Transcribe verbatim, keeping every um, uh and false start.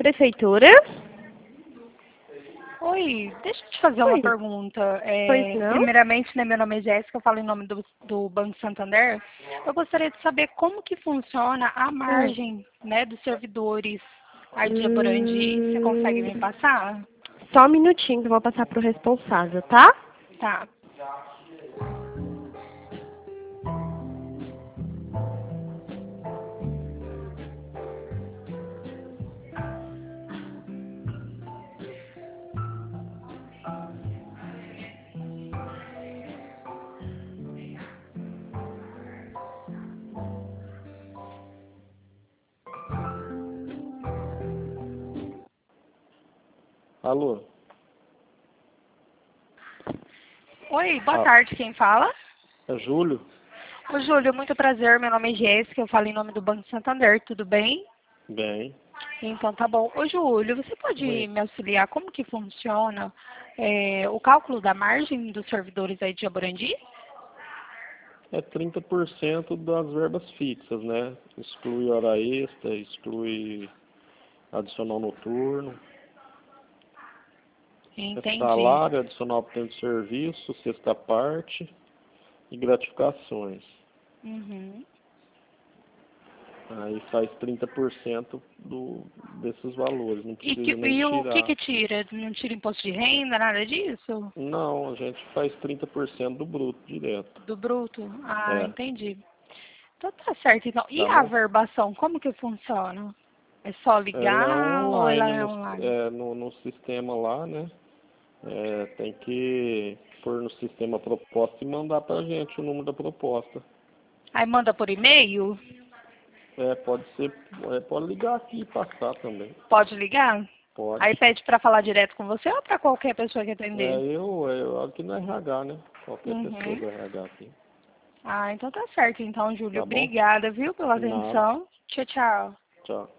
Prefeitura? Oi, deixa eu te fazer Oi. uma pergunta. É, Pois não? primeiramente, né, meu nome é Jéssica, eu falo em nome do, do Banco Santander. Eu gostaria de saber como que funciona a margem, né, dos servidores aí de Jaborandi. Você consegue me Hum, passar? só um minutinho que eu vou passar pro responsável, tá? Tá. Alô? Oi, boa Ah, tarde, quem fala? é Júlio? Ô, Júlio, muito prazer, meu nome é Jéssica, eu falo em nome do Banco Santander, tudo bem? Bem. Então tá bom. Ô Júlio, você pode Oi. me auxiliar como que funciona é, o cálculo da margem dos servidores aí de Jaborandi? É trinta por cento das verbas fixas, né? Exclui hora extra, exclui adicional noturno. É Entendi. salário, adicional por tempo de serviço, sexta parte e gratificações. Uhum. Aí faz trinta por cento do, desses valores, não E, que, precisa nem e o que tirar. que tira? Não tira imposto de renda, nada disso? Não, a gente faz trinta por cento do bruto direto. Do bruto? Ah, É, entendi. Então tá certo, então. E tá a bom? verbação, como que funciona? É só Ela é ligar ou ela online, é no, online? é, no, no sistema lá, né? É, tem que pôr no sistema proposta e mandar pra gente o número da proposta. Aí manda por e-mail? É, pode ser, é, pode ligar aqui e passar também. Pode ligar? Pode. Aí pede pra falar direto com você ou pra qualquer pessoa que É, atender? eu, eu aqui no R H, né? Qualquer pessoa Uhum. do R H aqui. Ah, então tá certo. Então, Júlio, Tá bom? obrigada, viu, pela Nada. atenção. Tchau, tchau. Tchau.